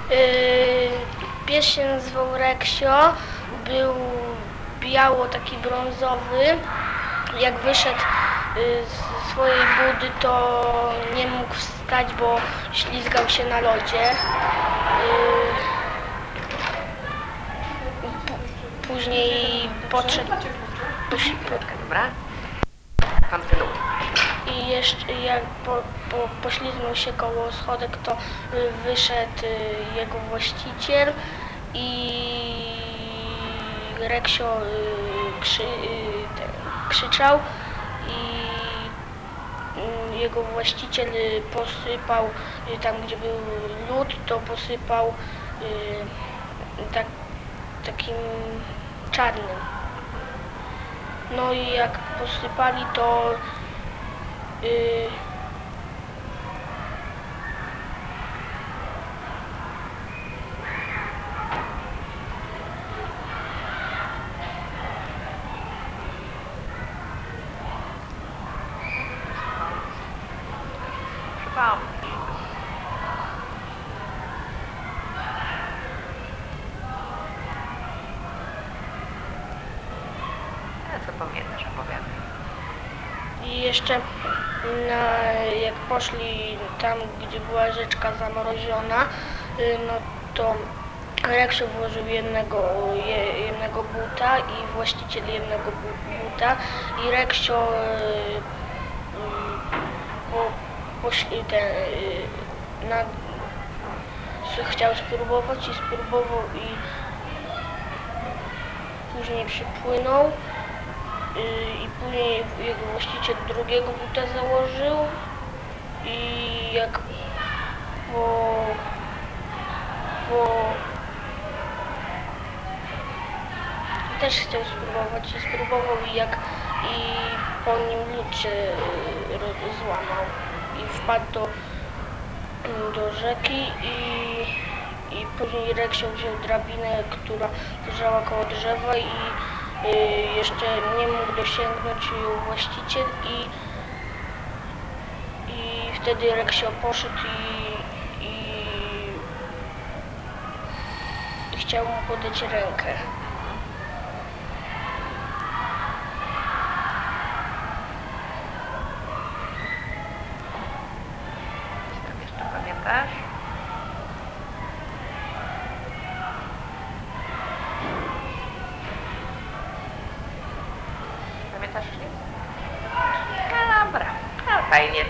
Pies się nazywał Reksio, był biało, taki brązowy. Jak wyszedł z swojej budy, to nie mógł wstać, bo ślizgał się na lodzie. Później podszedł. Dobra. Kontynuuj. I jeszcze jak poślizgnął się koło schodek, to wyszedł jego właściciel i Reksio krzyczał i jego właściciel posypał tam, gdzie był lód, to posypał takim czarnym. No i jak posypali, to Co pamiętasz, opowiadaj. I jeszcze jak poszli tam, gdzie była rzeczka zamroziona, no to Reksio włożył jednego buta i właściciel jednego buta i Reksio chciał spróbować i spróbował i później przypłynął. I później jego właściciel drugiego buta założył i jak też chciał spróbować i spróbował i po nim lód się złamał i wpadł do rzeki i później Reksio wziął drabinę, która leżała koło drzewa i jeszcze nie mógł dosięgnąć właściciel i wtedy Reksio poszedł i chciał mu podać rękę. Co jeszcze pamiętasz? Pamiętasz nic? Dobra, no fajnie.